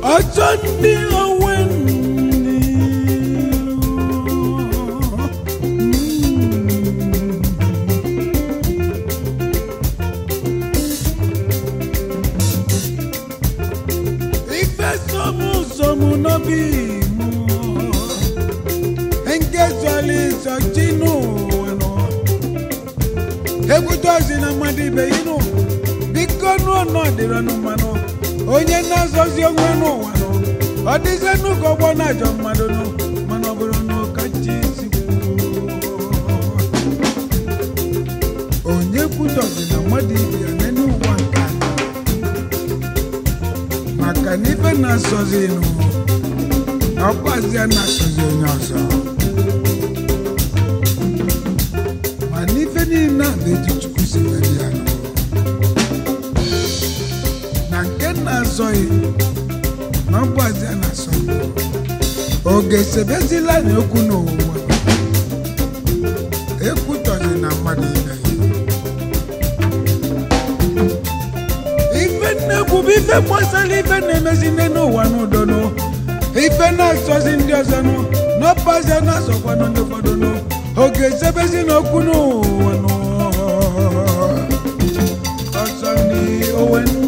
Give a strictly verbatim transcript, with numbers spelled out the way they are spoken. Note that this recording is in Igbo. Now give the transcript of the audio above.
ọjọ́ ndị onwe ife somu somu n'obi mụ nke zọli zọjinu ekwutozi na mmadụ ibe inu biko n'ọnụ ọdịrọ n'ụmanụ onye na-azọzi onwe n'ụwa nụ ọ dịzie n'ụka ọgbọ na-ajọ mmadụ nụ mana ọ bụrụ n'ụka chi isi onye kwutozi na mmadụ ibe ya n'elu ụwa nke a maka na ife na-asọzi nụ ọkwazịa na-asọzi onye ọzọ mana ife niile a na-eji Chukwu si mere ya nụ na nke na-azọghị na ọgbazịa na-asọ oge sebezila na okwu n'ụwa ekwutọghị na mmadụ ibe ya ife nnekwu bụ ife gbasara ife na-emezi nne n'ụwa n'udo ife na-asọzi ndị ọzọ nụ n'ọbazịa na-asọkwa ndị ụfọdụ nụ oge sebezi na okwu n'ụwa ọzọ ndị owe